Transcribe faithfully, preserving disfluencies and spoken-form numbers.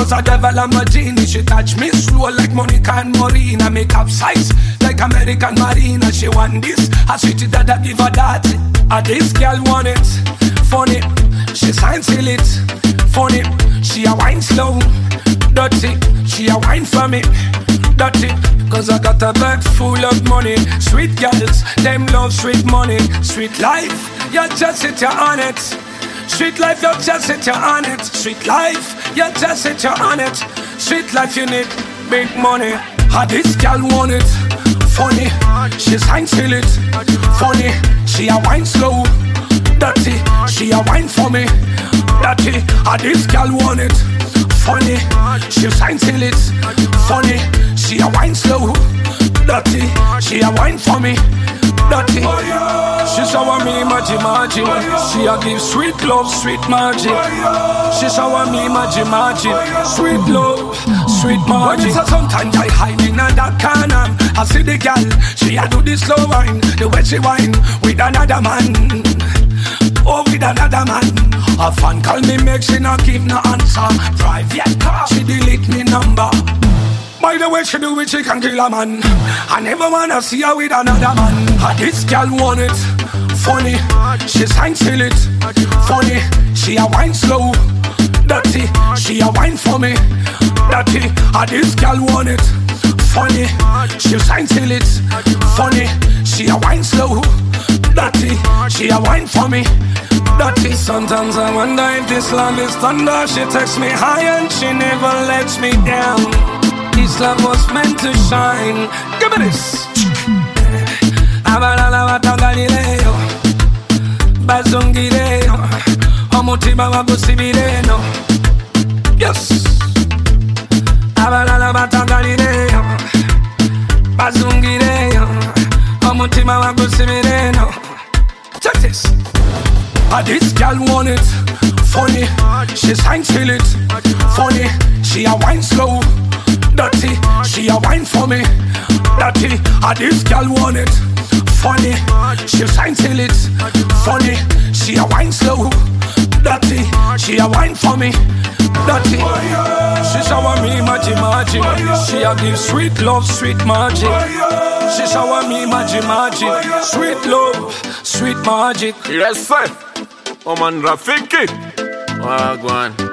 was a drive a Lamborghini. She touch me slow like Monica and Marina. Make up size like American Marina. She want this, I sweet it that I give her that. Ah, this girl want it, funny. She sign seal it, funny. She a wine slow, dirty. She a wine for me, dirty. Cause I got a bag full of money. Sweet girls, them love sweet money. Sweet life, you just sit you on it. Sweet life, you just sit you on it. Sweet life, you just sit you on it. Sweet life, you need big money. How this girl want it, funny. She sign seal it, funny. She a wine slow, dirty. She a wine for me, dirty. How this girl want it, funny. She sign seal it, funny. She a wine slow, dirty. She a wine for me, dirty. She shower me magic magic. She a give sweet love, sweet magic. She shower me magic magic. Sweet love, sweet magic. When sometimes I hide in a dark corner, I see the girl, she a do the slow wine. The way she wine with another man. Oh, with another man. A fan call me, make she not give no answer. Private car, she delete me number. By the way she do it, she can kill a man. I never wanna see her with another man. Ah, this girl want it, funny. She sign seal it, funny. She a wine slow, dirty. She a wine for me, dirty. Ah, this girl want it, funny. She sign seal it, funny. She a wine slow, dirty. She a wine for me, dirty. Sometimes I wonder if this love is thunder. She takes me high and she never lets me down. This love was meant to shine. Give me this. Abalala Galileo, Bazungireo, Omutima Wabusibireno. Yes. Abalala Galileo, Bazungireo, Omutima Wabusibireno. Check this. Ah, this girl want it, funny. She sign seal it, funny. She a wine slow, dirty. She a wine for me, dirty. Ah, this girl want it, funny. She sign seal it, funny. She a wine slow, dirty. She a wine for me, dirty. She shower me magic magic. She a give sweet love, sweet magic. She shower me magic magic. Sweet love, sweet magic. Yes sir. Oman Rafiki. Wagwan.